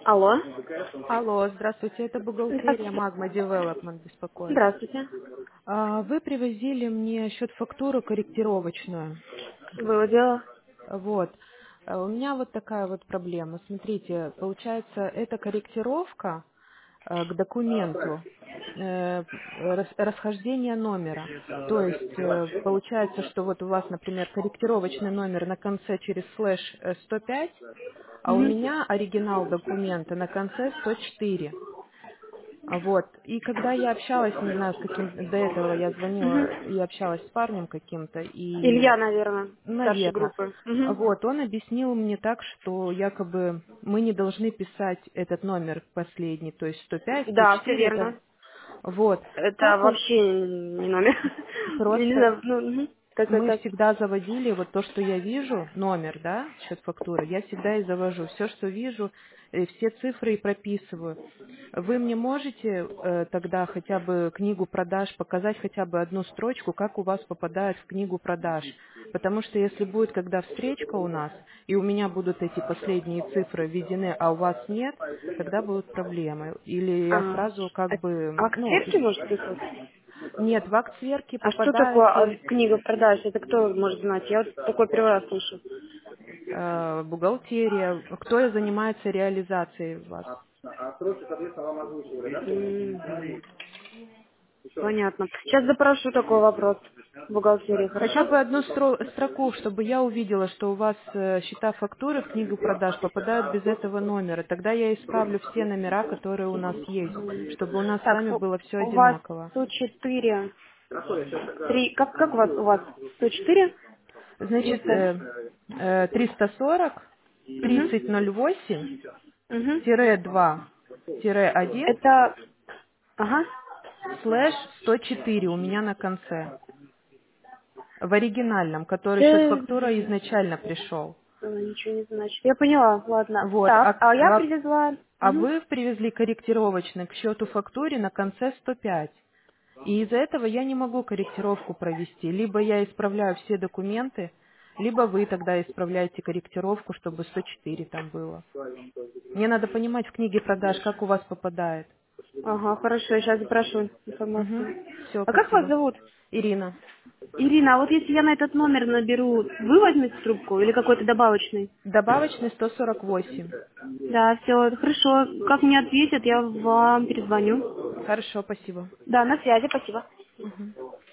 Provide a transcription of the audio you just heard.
Алло. Алло, здравствуйте, это бухгалтерия Здравствуйте. Magma Development беспокоит. Здравствуйте. Вы привозили мне счет-фактуру корректировочную. Было дело? Вот. У меня вот такая вот проблема. Смотрите, получается, эта корректировка к документу расхождение номера. То есть получается, что вот у вас, например, корректировочный номер на конце через слэш 105, а у Угу. меня оригинал документа на конце 104. Вот. И когда я общалась, не знаю, с каким до этого я звонила Угу. и общалась с парнем каким-то, и, Илья, наверное, старшей наверное, группы. Угу. вот, он объяснил мне так, что якобы мы не должны писать этот номер последний, то есть 105, Да, все 104, это верно. вот. Это Как у вообще не номер. Я не просто знаю, ну, угу. Как мы это? всегда заводили вот то, что я вижу, номер, да, счет фактуры, я всегда и завожу. Все, что вижу, все цифры и прописываю. Вы мне можете тогда хотя бы книгу продаж показать хотя бы одну строчку, как у вас попадает в книгу продаж? Потому что если будет, когда встречка у нас, и у меня будут эти последние цифры введены, а у вас нет, тогда будут проблемы. Или я А, сразу как бы, а к ну, сверке может прислать? нет, в акт сверки А что попадает такое книга продаж? Это кто может знать? Я вот такой первый раз слышу. бухгалтерия, кто занимается реализацией у вас. Мгм. Понятно. Сейчас запрошу такой вопрос в бухгалтерии, Хотя хорошо? бы одну строку, чтобы я увидела, что у вас счета фактуры в книгу продаж попадают без этого номера. Тогда я исправлю все номера, которые у нас есть, чтобы у нас с Так, вами было все у вас одинаково. 104, 3, как у вас, 104, Значит, 300, 340 угу, 3008 угу. 2 1 Это, ага, слэш 104 у меня на конце. В оригинальном, который счет э, фактура изначально пришел. ничего не значит. Я поняла, ладно. Вот. Так, а я привезла, А угу. вы привезли корректировочный к счету фактуре на конце 105. И из-за этого я не могу корректировку провести. Либо я исправляю все документы, либо вы тогда исправляете корректировку, чтобы 104 там было. Мне надо понимать в книге продаж, как у вас попадает. Ага, хорошо, я сейчас запрошу Угу. информацию. Все, А как вас спасибо. зовут? Ирина. Ирина, а вот если я на этот номер наберу, вы возьмете трубку или какой-то добавочный? Добавочный 148. Да, все, хорошо. Как мне ответят, я вам перезвоню. Хорошо, спасибо. Да, на связи, спасибо. Мгм.